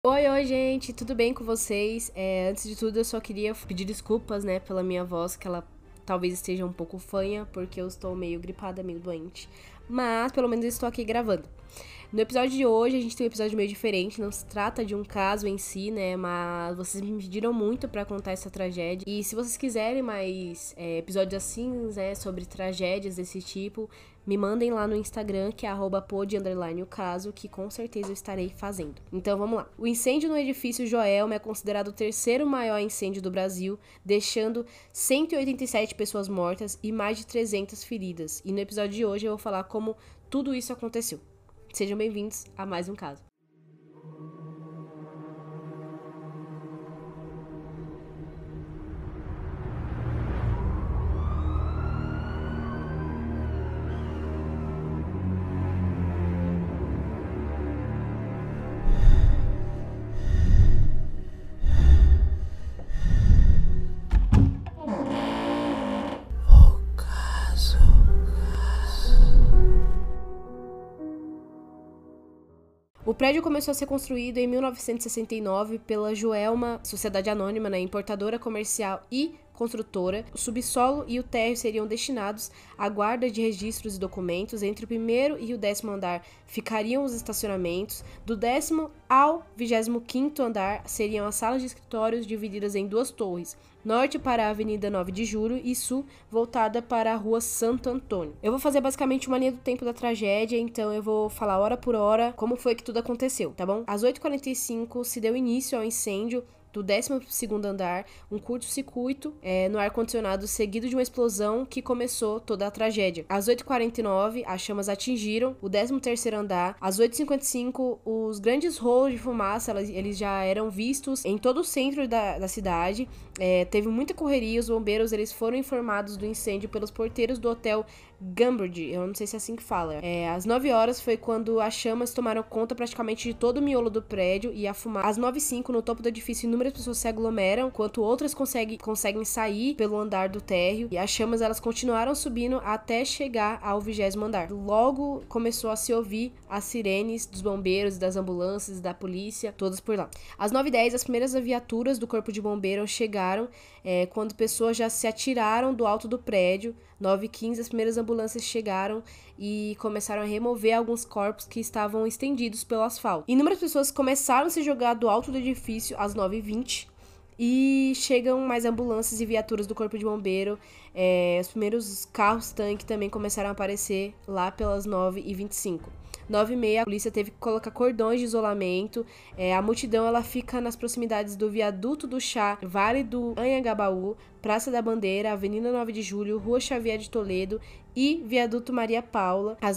Oi, gente, tudo bem com vocês? Antes de tudo, eu só queria pedir desculpas, né, pela minha voz, que ela talvez esteja um pouco fanha, porque eu estou meio gripada, meio doente. Mas, pelo menos, eu estou aqui gravando. No episódio de hoje, a gente tem um episódio meio diferente, não se trata de um caso em si, né, mas vocês me pediram muito pra contar essa tragédia. E se vocês quiserem mais episódios assim, né, sobre tragédias desse tipo, me mandem lá no Instagram, que é @pod_o caso, que com certeza eu estarei fazendo. Então vamos lá. O incêndio no edifício Joelma é considerado o terceiro maior incêndio do Brasil, deixando 187 pessoas mortas e mais de 300 feridas. E no episódio de hoje eu vou falar como tudo isso aconteceu. Sejam bem-vindos a mais um caso. O prédio começou a ser construído em 1969 pela Joelma Sociedade Anônima, né, importadora comercial e construtora. O subsolo e o térreo seriam destinados à guarda de registros e documentos. Entre o primeiro e o 10º andar ficariam os estacionamentos. Do 10º ao 25º andar seriam as salas de escritórios divididas em duas torres, norte para a Avenida 9 de Julho e sul voltada para a Rua Santo Antônio. Eu vou fazer basicamente uma linha do tempo da tragédia, então eu vou falar hora por hora como foi que tudo aconteceu, tá bom? Às 8h45 se deu início ao incêndio do 12º andar, um curto-circuito no ar-condicionado seguido de uma explosão que começou toda a tragédia. Às 8h49, as chamas atingiram o 13º andar. Às 8h55, os grandes rolos de fumaça, eles já eram vistos em todo o centro da cidade. Teve muita correria, os bombeiros eles foram informados do incêndio pelos porteiros do hotel Gambard, eu não sei se é assim que fala. Às 9 horas foi quando as chamas tomaram conta praticamente de todo o miolo do prédio e a fumaça. Às 9h05, no topo do edifício, inúmeras pessoas se aglomeram, enquanto outras conseguem sair pelo andar do térreo, e as chamas elas continuaram subindo até chegar ao 20º andar. Logo começou a se ouvir as sirenes dos bombeiros, das ambulâncias, da polícia, todas por lá. Às 9h10, as primeiras viaturas do corpo de bombeiro chegaram, quando pessoas já se atiraram do alto do prédio. 9h15, as primeiras ambulâncias chegaram e começaram a remover alguns corpos que estavam estendidos pelo asfalto. Inúmeras pessoas começaram a se jogar do alto do edifício às 9h20 e chegam mais ambulâncias e viaturas do corpo de bombeiro. Os primeiros carros-tanque também começaram a aparecer lá pelas 9h25. 9h30, a polícia teve que colocar cordões de isolamento. A multidão ela fica nas proximidades do Viaduto do Chá, Vale do Anhangabaú, Praça da Bandeira, Avenida 9 de Julho, Rua Xavier de Toledo e Viaduto Maria Paula. Às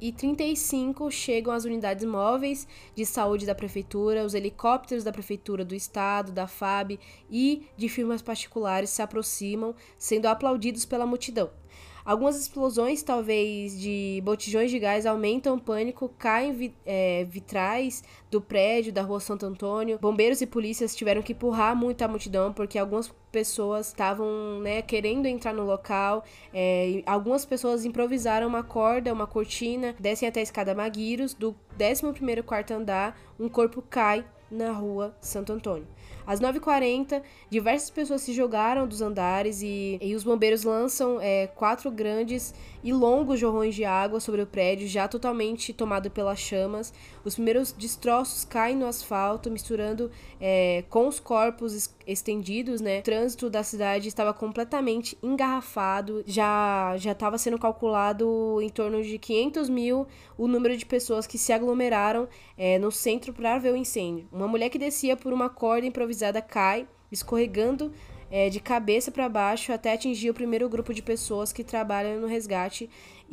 9h35 chegam as unidades móveis de saúde da prefeitura, os helicópteros da prefeitura do estado, da FAB e de firmas particulares se aproximam, sendo aplaudidos pela multidão. Algumas explosões, talvez, de botijões de gás aumentam o pânico, caem vitrais do prédio da Rua Santo Antônio. Bombeiros e polícias tiveram que empurrar muito a multidão, porque algumas pessoas estavam, querendo entrar no local. Algumas pessoas improvisaram uma corda, uma cortina, descem até a escada Maguiros. Do 11º quarto andar, um corpo cai na Rua Santo Antônio. Às 9h40, diversas pessoas se jogaram dos andares e os bombeiros lançam 4 grandes e longos jorrões de água sobre o prédio, já totalmente tomado pelas chamas. Os primeiros destroços caem no asfalto, misturando com os corpos estendidos, né? O trânsito da cidade estava completamente engarrafado, já estava sendo calculado em torno de 500 mil o número de pessoas que se aglomeraram no centro para ver o incêndio. Uma mulher que descia por uma corda improvisada cai, escorregando de cabeça para baixo até atingir o primeiro grupo de pessoas que trabalham no resgate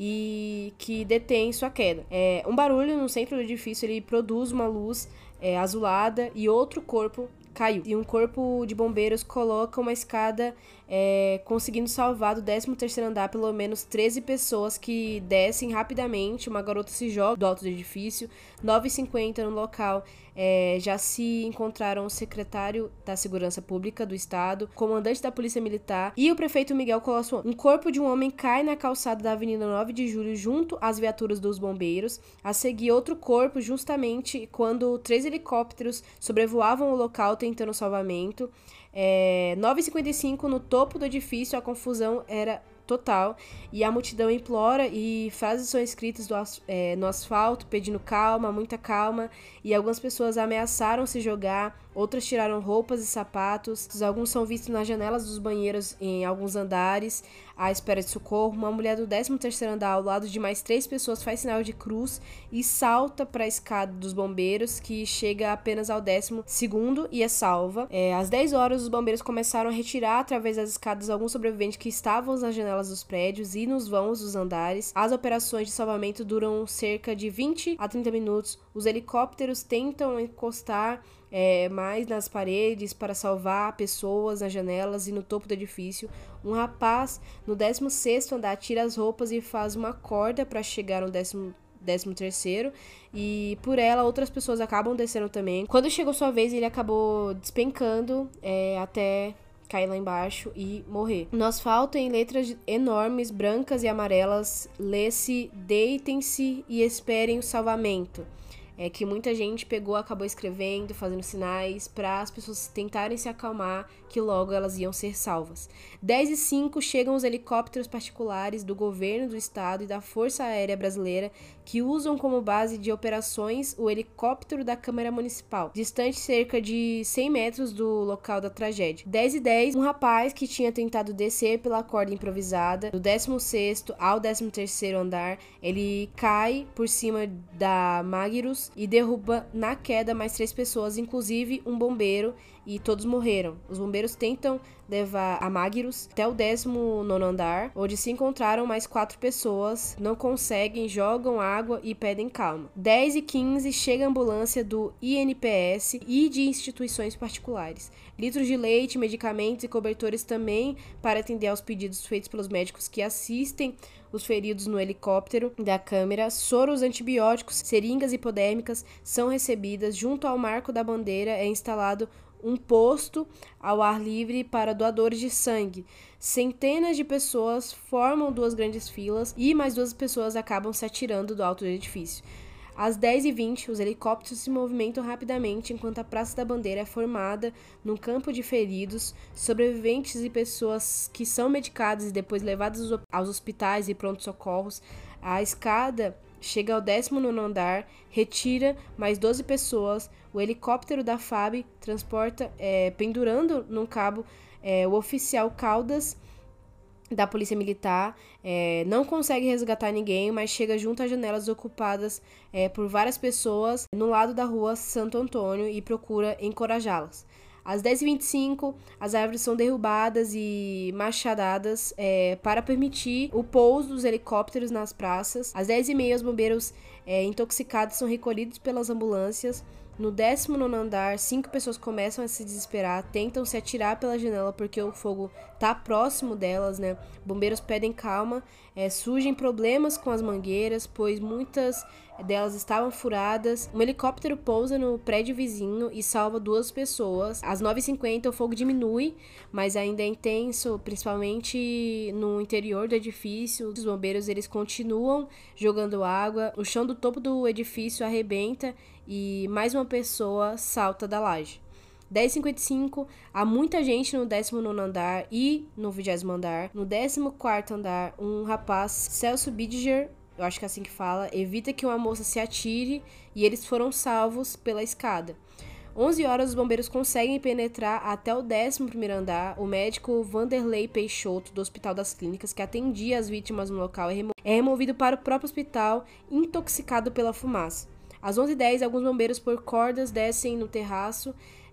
e que detém sua queda. Um barulho no centro do edifício ele produz uma luz azulada e outro corpo caiu. E um corpo de bombeiros coloca uma escada, conseguindo salvar do 13º andar pelo menos 13 pessoas que descem rapidamente. Uma garota se joga do alto do edifício. 9h50 no local, já se encontraram o secretário da Segurança Pública do Estado, comandante da Polícia Militar e o prefeito Miguel Colasso. Um corpo de um homem cai na calçada da Avenida 9 de Julho junto às viaturas dos bombeiros. A seguir, outro corpo justamente quando 3 helicópteros sobrevoavam o local tentando salvamento. 9h55 no topo do edifício, a confusão era total e a multidão implora e frases são escritas no asfalto pedindo calma, muita calma, e algumas pessoas ameaçaram se jogar, outras tiraram roupas e sapatos, alguns são vistos nas janelas dos banheiros em alguns andares à espera de socorro. Uma mulher do 13º andar ao lado de mais 3 pessoas faz sinal de cruz e salta para a escada dos bombeiros, que chega apenas ao 12º e é salva. Às 10 horas os bombeiros começaram a retirar através das escadas alguns sobreviventes que estavam nas janelas dos prédios e nos vãos dos andares. As operações de salvamento duram cerca de 20 a 30 minutos. Os helicópteros tentam encostar mais nas paredes para salvar pessoas nas janelas e no topo do edifício. Um rapaz no 16º andar tira as roupas e faz uma corda para chegar no 13º, e por ela outras pessoas acabam descendo também. Quando chegou sua vez, ele acabou despencando até cair lá embaixo e morrer. No asfalto, em letras enormes, brancas e amarelas, lê-se: deitem-se e esperem o salvamento. Que muita gente acabou escrevendo, fazendo sinais para as pessoas tentarem se acalmar, que logo elas iam ser salvas. 10h05 chegam os helicópteros particulares do governo do estado e da Força Aérea Brasileira, que usam como base de operações o helicóptero da Câmara Municipal, distante cerca de 100 metros do local da tragédia. 10h10, um rapaz que tinha tentado descer pela corda improvisada do 16º ao 13º andar, ele cai por cima da Magirus e derruba na queda mais 3 pessoas, inclusive um bombeiro, e todos morreram. Os bombeiros tentam levar a Magirus até o 19º andar, onde se encontraram mais 4 pessoas, não conseguem, jogam água e pedem calma. 10h15 chega a ambulância do INPS e de instituições particulares. Litros de leite, medicamentos e cobertores também para atender aos pedidos feitos pelos médicos que assistem os feridos no helicóptero da Câmara. Soros antibióticos, seringas hipodérmicas são recebidas. Junto ao Marco da Bandeira é instalado um posto ao ar livre para doadores de sangue. Centenas de pessoas formam 2 grandes filas e mais 2 pessoas acabam se atirando do alto do edifício. Às 10h20, os helicópteros se movimentam rapidamente enquanto a Praça da Bandeira é formada num campo de feridos, sobreviventes e pessoas que são medicadas e depois levadas aos hospitais e pronto-socorros. A escada chega ao 19º andar, retira mais 12 pessoas. O helicóptero da FAB transporta, pendurando num cabo, o oficial Caldas da Polícia Militar. Não consegue resgatar ninguém, mas chega junto às janelas ocupadas por várias pessoas no lado da rua Santo Antônio e procura encorajá-las. Às 10h25, as árvores são derrubadas e machadadas para permitir o pouso dos helicópteros nas praças. Às 10h30, os bombeiros intoxicados são recolhidos pelas ambulâncias. No 19º andar, 5 pessoas começam a se desesperar, tentam se atirar pela janela porque o fogo tá próximo delas, né? Bombeiros pedem calma, surgem problemas com as mangueiras, pois muitas delas estavam furadas. Um helicóptero pousa no prédio vizinho e salva 2 pessoas. Às 9h50 o fogo diminui, mas ainda é intenso, principalmente no interior do edifício. Os bombeiros eles continuam jogando água, o chão do topo do edifício arrebenta e mais uma pessoa salta da laje. 10h55, há muita gente no 19º andar e no 20º andar. No 14º andar, um rapaz, Celso Bidiger, eu acho que é assim que fala, evita que uma moça se atire e eles foram salvos pela escada. 11 horas, os bombeiros conseguem penetrar até o 11º andar. O médico Vanderlei Peixoto, do Hospital das Clínicas, que atendia as vítimas no local, é removido para o próprio hospital, intoxicado pela fumaça. Às 11h10, alguns bombeiros por cordas descem no terraço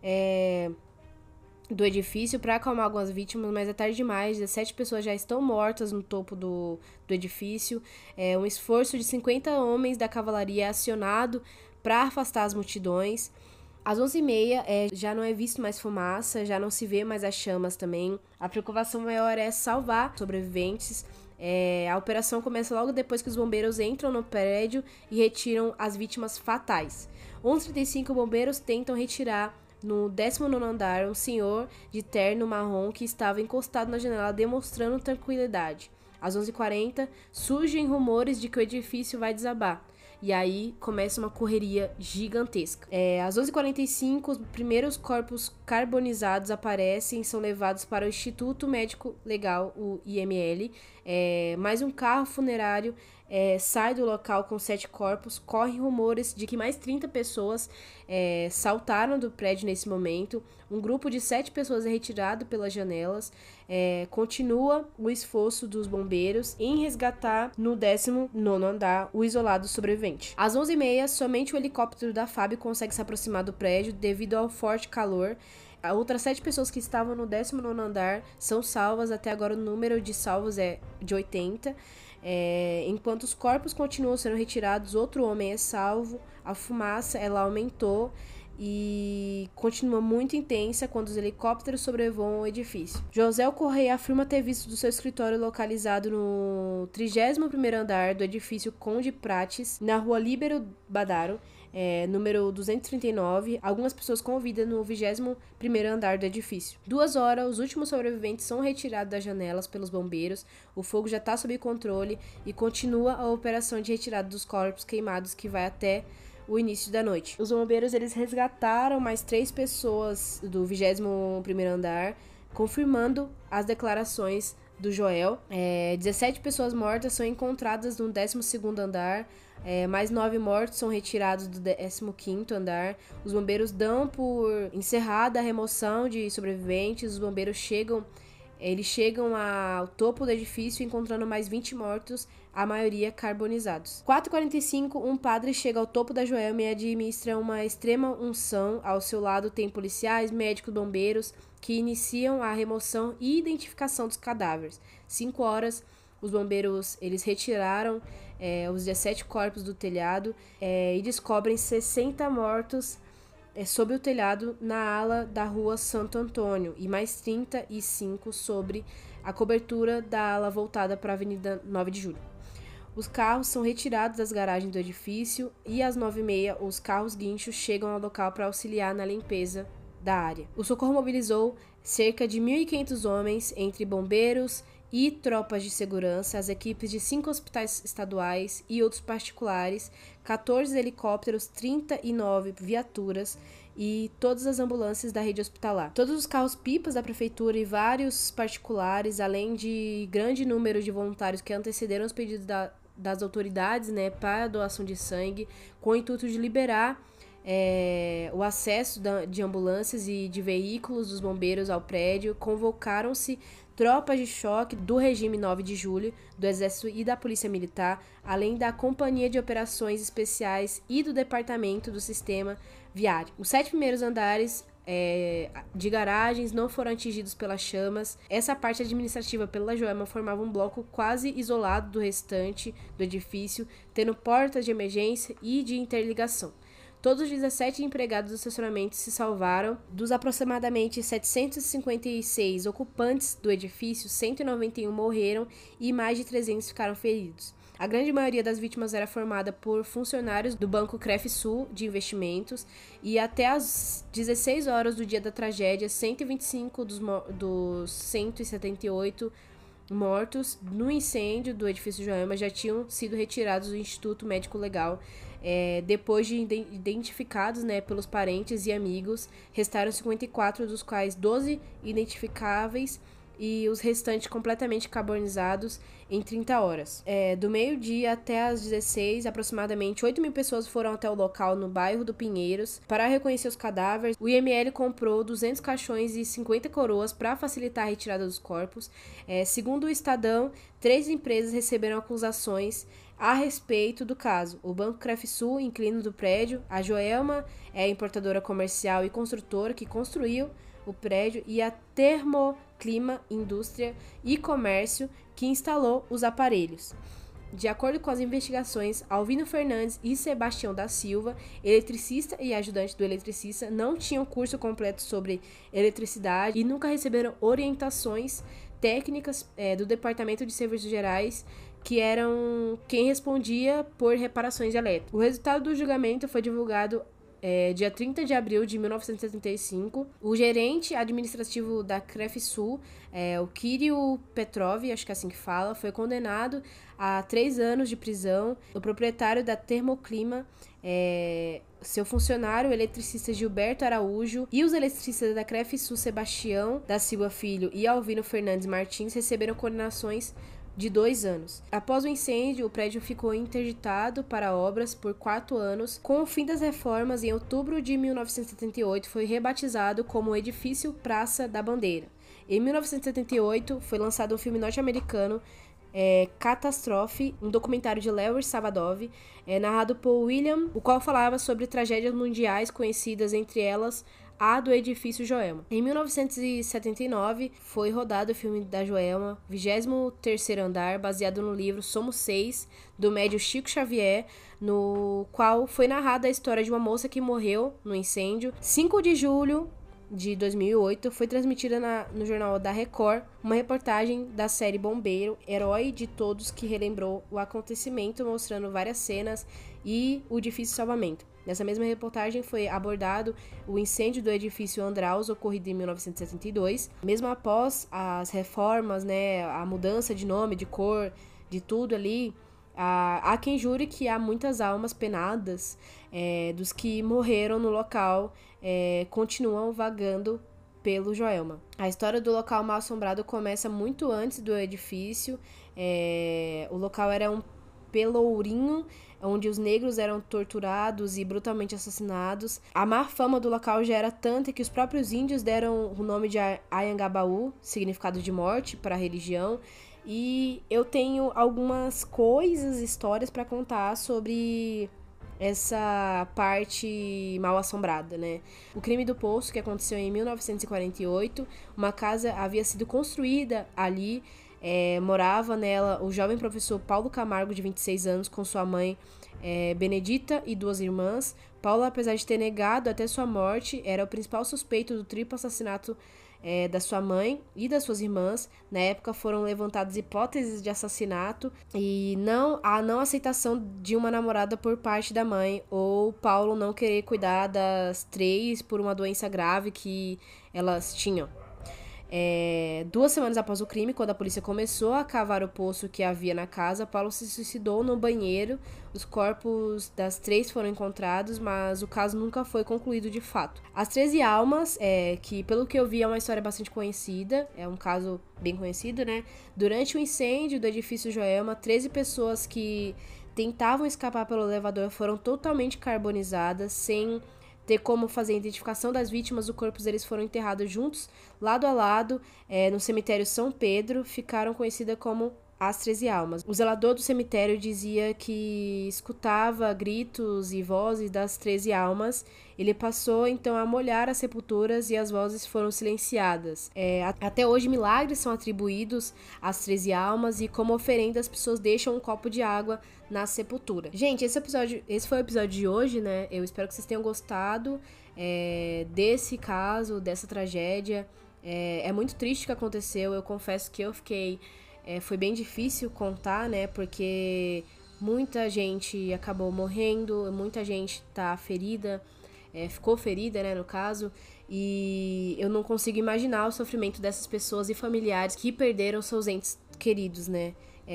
do edifício para acalmar algumas vítimas, mas é tarde demais. 17 pessoas já estão mortas no topo do edifício. Um esforço de 50 homens da cavalaria é acionado para afastar as multidões. Às 11h30, já não é visto mais fumaça, já não se vê mais as chamas também. A preocupação maior é salvar sobreviventes. A operação começa logo depois que os bombeiros entram no prédio e retiram as vítimas fatais. 11h35, bombeiros tentam retirar no 19º andar um senhor de terno marrom que estava encostado na janela demonstrando tranquilidade. Às 11h40, surgem rumores de que o edifício vai desabar. E aí começa uma correria gigantesca. Às 11h45, os primeiros corpos carbonizados aparecem e são levados para o Instituto Médico Legal, o IML. Mais um carro funerário sai do local com 7 corpos. Correm rumores de que mais 30 pessoas saltaram do prédio nesse momento. Um grupo de 7 pessoas é retirado pelas janelas. Continua o esforço dos bombeiros em resgatar no 19º andar o isolado sobrevivente. Às 11h30, somente o helicóptero da FAB consegue se aproximar do prédio devido ao forte calor. Outras 7 pessoas que estavam no 19º andar são salvas. Até agora o número de salvos é de 80. Enquanto os corpos continuam sendo retirados, outro homem é salvo. A fumaça ela aumentou e continua muito intensa quando os helicópteros sobrevoam o edifício. José Correia afirma ter visto do seu escritório localizado no 31º andar do edifício Conde Prates, na rua Líbero Badaro, número 239, algumas pessoas com vida no 21º andar do edifício. 2 horas, os últimos sobreviventes são retirados das janelas pelos bombeiros, o fogo já está sob controle e continua a operação de retirada dos corpos queimados que vai até o início da noite. Os bombeiros eles resgataram mais 3 pessoas do 21º andar, confirmando as declarações do Joel. 17 pessoas mortas são encontradas no 12º andar, mais 9 mortos são retirados do 15º andar. Os bombeiros dão por encerrada a remoção de sobreviventes. Os bombeiros chegam ao topo do edifício encontrando mais 20 mortos, a maioria carbonizados. 4h45, um padre chega ao topo da Joelma e administra uma extrema unção. Ao seu lado tem policiais, médicos, bombeiros que iniciam a remoção e identificação dos cadáveres. 5 horas, os bombeiros eles retiraram os 17 corpos do telhado e descobrem 60 mortos sob o telhado na ala da rua Santo Antônio e mais 35 sobre a cobertura da ala voltada para a Avenida 9 de Julho. Os carros são retirados das garagens do edifício e às 9h30 os carros guinchos chegam ao local para auxiliar na limpeza da área. O socorro mobilizou cerca de 1.500 homens, entre bombeiros e tropas de segurança, as equipes de 5 hospitais estaduais e outros particulares, 14 helicópteros, 39 viaturas e todas as ambulâncias da rede hospitalar. Todos os carros-pipas da prefeitura e vários particulares, além de grande número de voluntários que antecederam os pedidos das autoridades, para a doação de sangue, com o intuito de liberar o acesso de ambulâncias e de veículos dos bombeiros ao prédio. Convocaram-se tropas de choque do regime 9 de julho, do Exército e da Polícia Militar, além da Companhia de Operações Especiais e do Departamento do Sistema Viário. Os 7 primeiros andares de garagens não foram atingidos pelas chamas. Essa parte administrativa pela Joelma formava um bloco quase isolado do restante do edifício, tendo portas de emergência e de interligação. Todos os 17 empregados do estacionamento se salvaram. Dos aproximadamente 756 ocupantes do edifício, 191 morreram e mais de 300 ficaram feridos. A grande maioria das vítimas era formada por funcionários do Banco Crefsul de Investimentos e até às 16 horas do dia da tragédia, 125 dos 178 mortos no incêndio do edifício Joelma já tinham sido retirados do Instituto Médico Legal. Depois de identificados pelos parentes e amigos, restaram 54, dos quais 12 identificáveis e os restantes completamente carbonizados em 30 horas. Do meio-dia até as 16, aproximadamente 8.000 pessoas foram até o local no bairro do Pinheiros para reconhecer os cadáveres. O IML comprou 200 caixões e 50 coroas para facilitar a retirada dos corpos. Segundo o Estadão, 3 empresas receberam acusações a respeito do caso: o Banco Crefsul, inquilino do prédio, a Joelma, importadora comercial e construtora que construiu o prédio, e a Termoclima Indústria e Comércio, que instalou os aparelhos. De acordo com as investigações, Alvino Fernandes e Sebastião da Silva, eletricista e ajudante do eletricista, não tinham curso completo sobre eletricidade e nunca receberam orientações técnicas do Departamento de Serviços Gerais, que eram quem respondia por reparações elétricas. O resultado do julgamento foi divulgado dia 30 de abril de 1975, o gerente administrativo da Crefsul, o Kirill Petrov, acho que é assim que fala, foi condenado a 3 anos de prisão. O proprietário da Termoclima, seu funcionário, o eletricista Gilberto Araújo, e os eletricistas da Crefsul, Sebastião da Silva Filho e Alvino Fernandes Martins, receberam condenações de 2 anos. Após o incêndio, o prédio ficou interditado para obras por 4 anos. Com o fim das reformas, em outubro de 1978, foi rebatizado como Edifício Praça da Bandeira. Em 1978, foi lançado um filme norte-americano, Catástrofe, um documentário de Larry Sabadov, narrado por William, o qual falava sobre tragédias mundiais conhecidas, entre elas a do edifício Joelma. Em 1979, foi rodado o filme da Joelma, 23º Andar, baseado no livro Somos Seis, do médium Chico Xavier, no qual foi narrada a história de uma moça que morreu no incêndio. 5 de julho de 2008, foi transmitida no jornal da Record uma reportagem da série Bombeiro, Herói de Todos, que relembrou o acontecimento, mostrando várias cenas e o difícil salvamento. Nessa mesma reportagem foi abordado o incêndio do edifício Andraus, ocorrido em 1972. Mesmo após as reformas, a mudança de nome, de cor, de tudo ali, há quem jure que há muitas almas penadas dos que morreram no local, continuam vagando pelo Joelma. A história do local mal assombrado começa muito antes do edifício. O local era um pelourinho onde os negros eram torturados e brutalmente assassinados. A má fama do local já era tanta que os próprios índios deram o nome de Anhangabaú, significado de morte, para a religião. E eu tenho algumas histórias para contar sobre essa parte mal assombrada, né? O crime do Poço, que aconteceu em 1948, uma casa havia sido construída ali, morava nela o jovem professor Paulo Camargo, de 26 anos, com sua mãe Benedita e 2 irmãs. Paulo, apesar de ter negado até sua morte, era o principal suspeito do triplo assassinato da sua mãe e das suas irmãs. Na época foram levantadas hipóteses de assassinato e a não aceitação de uma namorada por parte da mãe, ou Paulo não querer cuidar das 3 por uma doença grave que elas tinham. 2 semanas após o crime, quando a polícia começou a cavar o poço que havia na casa, Paulo se suicidou no banheiro. Os corpos das 3 foram encontrados, mas o caso nunca foi concluído de fato. As 13 almas, que pelo que eu vi é uma história bastante conhecida, é um caso bem conhecido, né? Durante o incêndio do edifício Joelma, 13 pessoas que tentavam escapar pelo elevador foram totalmente carbonizadas, sem ter como fazer a identificação das vítimas. Os corpos deles foram enterrados juntos, lado a lado, no cemitério São Pedro. Ficaram conhecidas como as 13 almas. O zelador do cemitério dizia que escutava gritos e vozes das 13 almas. Ele passou então a molhar as sepulturas e as vozes foram silenciadas. Até hoje, milagres são atribuídos às 13 almas e, como oferenda, as pessoas deixam um copo de água na sepultura. Gente, esse foi o episódio de hoje, né? Eu espero que vocês tenham gostado desse caso, dessa tragédia. É muito triste o que aconteceu. Eu confesso que eu fiquei... foi bem difícil contar, né? Porque muita gente acabou morrendo, muita gente tá ferida, ficou ferida, né, no caso. E eu não consigo imaginar o sofrimento dessas pessoas e familiares que perderam seus entes queridos, né?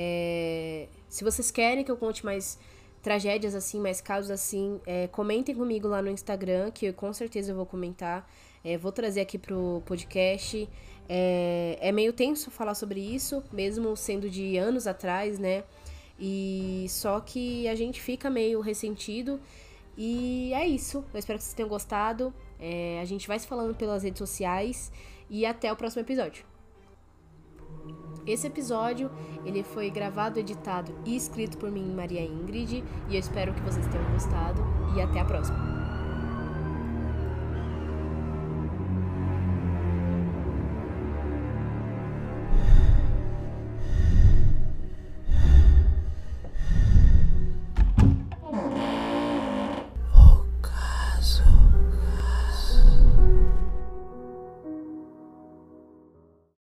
Se vocês querem que eu conte mais tragédias assim, mais casos assim, comentem comigo lá no Instagram, que eu com certeza vou comentar. Vou trazer aqui pro podcast. É meio tenso falar sobre isso, mesmo sendo de anos atrás, né? E só que a gente fica meio ressentido. E é isso. Eu espero que vocês tenham gostado. A gente vai se falando pelas redes sociais. E até o próximo episódio. Esse episódio, ele foi gravado, editado e escrito por mim, Maria Ingrid. E eu espero que vocês tenham gostado. E até a próxima.